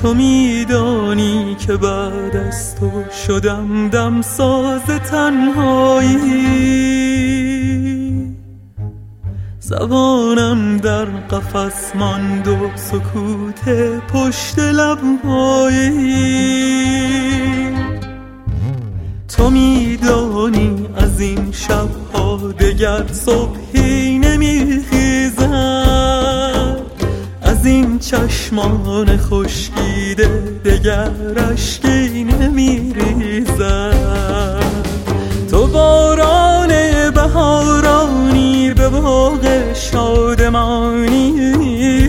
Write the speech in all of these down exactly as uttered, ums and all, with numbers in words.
تو میدانی که بعد از تو شدم دمساز تنهایی، زبانم در قفس ماند و سکوت پشت لبهایی. تو میدانی از این شبها دگر صبحی نمیخیزد، از این چشمان خشکیده دگر اشکی نمیریزد. تو باران بهارانی به باغ شادمانی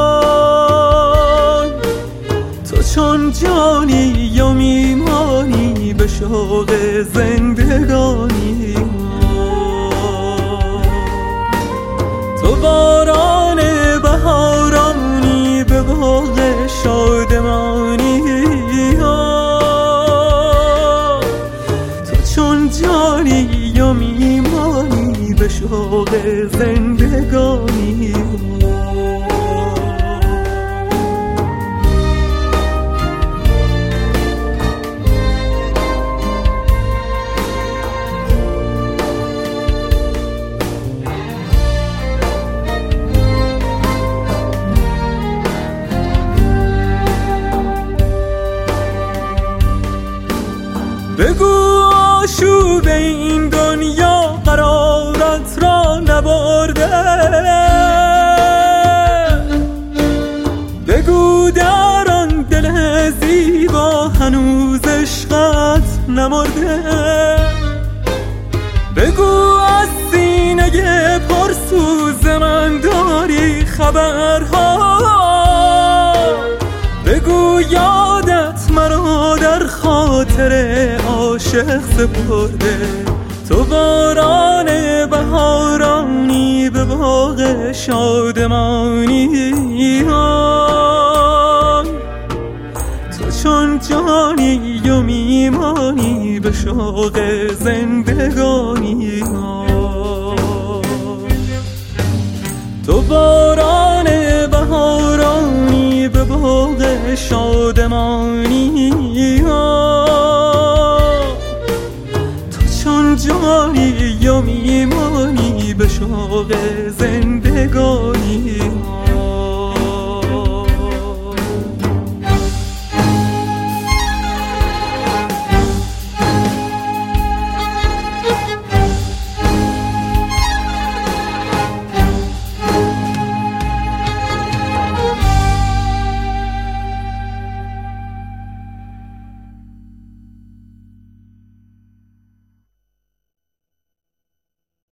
های، تو چون جانی و میمانی به شوق زندگانی. تو باران بهارانی به باغ شادمانی ها، تو چون جانی و میمانی به شوق زندگانی. بگو آشوب این دنیا قرارت را نبرده، بگو در آن دل زیبا هنوز عشقت نمرده، بگو از سینه پرسوز من داری خبرها، بگو یادت مرا در خاطر عاشق سپرده. تو باران بهارانی به باغ شادمانی های، تو چون جانی و میمانی به شوق زندگانی های. تو باران بهارانی به باغ شادمانی ها، تو چون جانی و میمانی به شوق زندگانی.